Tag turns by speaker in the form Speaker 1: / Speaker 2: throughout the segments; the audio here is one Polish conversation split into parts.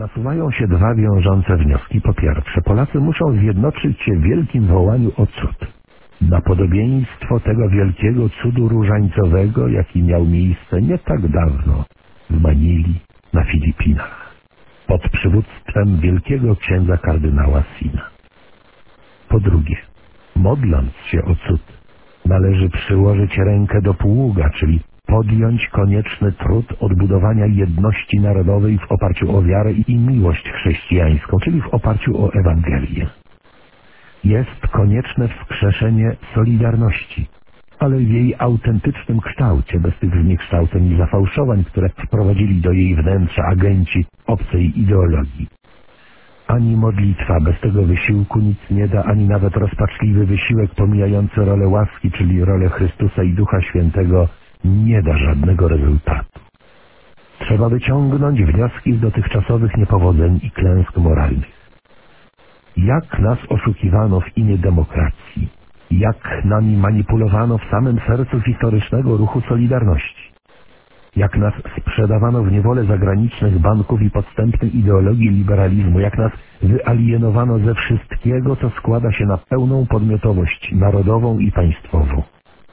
Speaker 1: Nasuwają się dwa wiążące wnioski. Po pierwsze, Polacy muszą zjednoczyć się w wielkim wołaniu o cud. Na podobieństwo tego wielkiego cudu różańcowego, jaki miał miejsce nie tak dawno w Manili na Filipinach, pod przywództwem wielkiego księdza kardynała Sina. Po drugie, modląc się o cud, należy przyłożyć rękę do pługa, czyli podjąć konieczny trud odbudowania jedności narodowej w oparciu o wiarę i miłość chrześcijańską, czyli w oparciu o Ewangelię. Jest konieczne wskrzeszenie Solidarności, ale w jej autentycznym kształcie, bez tych zniekształceń i zafałszowań, które wprowadzili do jej wnętrza agenci obcej ideologii. Ani modlitwa bez tego wysiłku nic nie da, ani nawet rozpaczliwy wysiłek pomijający rolę łaski, czyli rolę Chrystusa i Ducha Świętego, nie da żadnego rezultatu. Trzeba wyciągnąć wnioski z dotychczasowych niepowodzeń i klęsk moralnych. Jak nas oszukiwano w imię demokracji, jak nami manipulowano w samym sercu historycznego ruchu Solidarności, jak nas sprzedawano w niewolę zagranicznych banków i podstępnej ideologii liberalizmu, jak nas wyalienowano ze wszystkiego, co składa się na pełną podmiotowość narodową i państwową.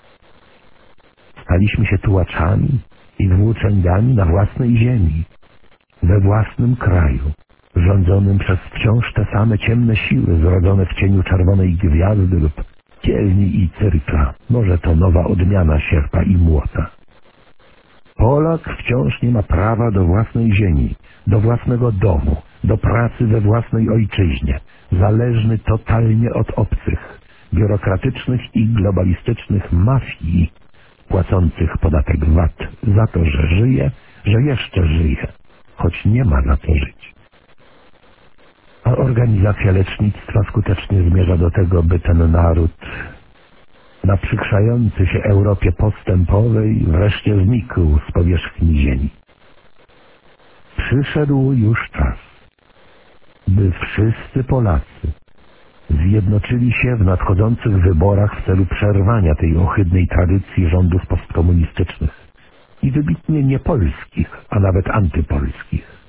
Speaker 1: Staliśmy się tułaczami i włóczęgami na własnej ziemi, we własnym kraju, rządzonym przez wciąż te same ciemne siły zrodzone w cieniu czerwonej gwiazdy lub kielni i cyrkla. Może to nowa odmiana sierpa i młota. Polak wciąż nie ma prawa do własnej ziemi, do własnego domu, do pracy we własnej ojczyźnie, zależny totalnie od obcych, biurokratycznych i globalistycznych mafii, płacących podatek VAT za to, że żyje, że jeszcze żyje, choć nie ma na co żyć. A organizacja lecznictwa skutecznie zmierza do tego, by ten naród, naprzykrzający się Europie postępowej, wreszcie znikł z powierzchni ziemi. Przyszedł już czas, by wszyscy Polacy zjednoczyli się w nadchodzących wyborach w celu przerwania tej ohydnej tradycji rządów postkomunistycznych i wybitnie niepolskich, a nawet antypolskich.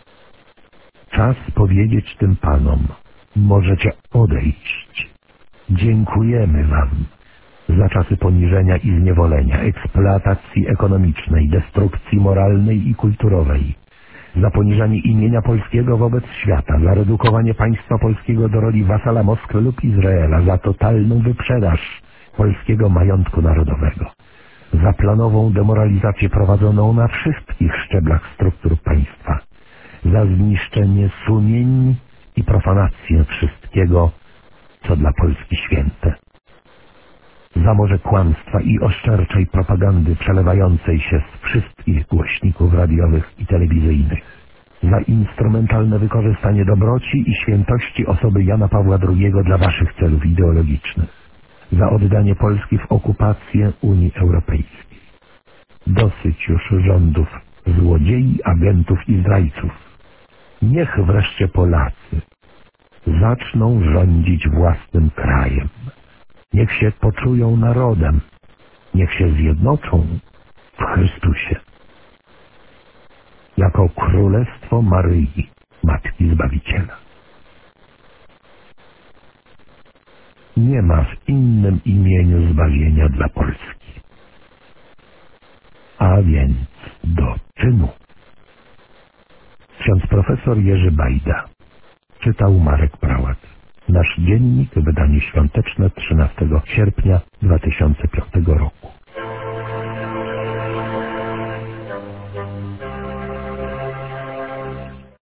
Speaker 1: Czas powiedzieć tym panom: możecie odejść. Dziękujemy wam za czasy poniżenia i zniewolenia, eksploatacji ekonomicznej, destrukcji moralnej i kulturowej, za poniżanie imienia polskiego wobec świata, za redukowanie państwa polskiego do roli wasala Moskwy lub Izraela, za totalną wyprzedaż polskiego majątku narodowego, za planową demoralizację prowadzoną na wszystkich szczeblach struktur państwa, za zniszczenie sumień i profanację wszystkiego, co dla Polski święte, za morze kłamstwa i oszczerczej propagandy przelewającej się z wszystkich głośników radiowych i telewizyjnych, za instrumentalne wykorzystanie dobroci i świętości osoby Jana Pawła II dla waszych celów ideologicznych, za oddanie Polski w okupację Unii Europejskiej. Dosyć już rządów złodziei, agentów i zdrajców. Niech wreszcie Polacy zaczną rządzić własnym krajem. Niech się poczują narodem. Niech się zjednoczą w Chrystusie. Jako Królestwo Maryi, Matki Zbawiciela. Nie ma w innym imieniu zbawienia dla Polski. A więc do czynu. Ksiądz profesor Jerzy Bajda. Czytał Marek Prałat. Nasz dziennik, wydanie świąteczne 13 sierpnia 2005 roku.